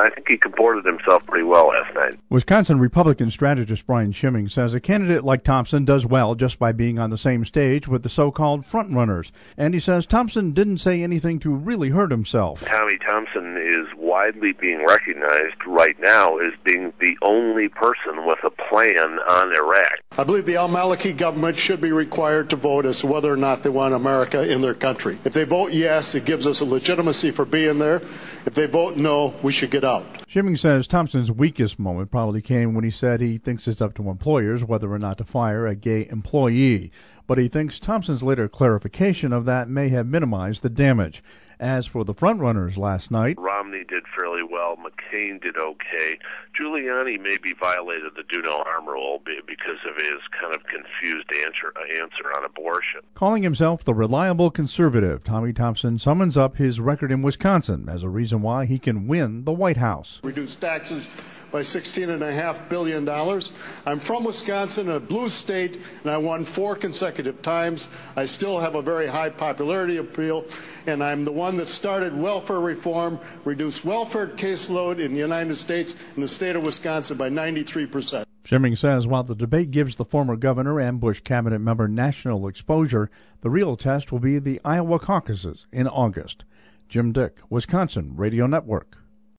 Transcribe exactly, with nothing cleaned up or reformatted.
I think he comported himself pretty well last night. Wisconsin Republican strategist Brian Schimming says a candidate like Thompson does well just by being on the same stage with the so-called frontrunners. And he says Thompson didn't say anything to really hurt himself. Tommy Thompson is widely being recognized right now as being the only person with a plan on Iraq. I believe the al-Maliki government should be required to vote as to whether or not they want America in their country. If they vote yes, it gives us a legitimacy for being there. If they vote no, we should get out. Schimming says Thompson's weakest moment probably came when he said he thinks it's up to employers whether or not to fire a gay employee. But he thinks Thompson's later clarification of that may have minimized the damage. As for the frontrunners last night, Romney did fairly well. McCain did okay. Giuliani maybe violated the do no harm rule because of his kind of confused answer, answer on abortion. Calling himself the reliable conservative, Tommy Thompson summons up his record in Wisconsin as a reason why he can win the White House. Reduce taxes by sixteen point five billion dollars. I'm from Wisconsin, a blue state, and I won four consecutive times. I still have a very high popularity appeal, and I'm the one that started welfare reform, reduced welfare caseload in the United States and the state of Wisconsin by ninety-three percent. Schimming says while the debate gives the former governor and Bush cabinet member national exposure, the real test will be the Iowa caucuses in August. Jim Dick, Wisconsin Radio Network.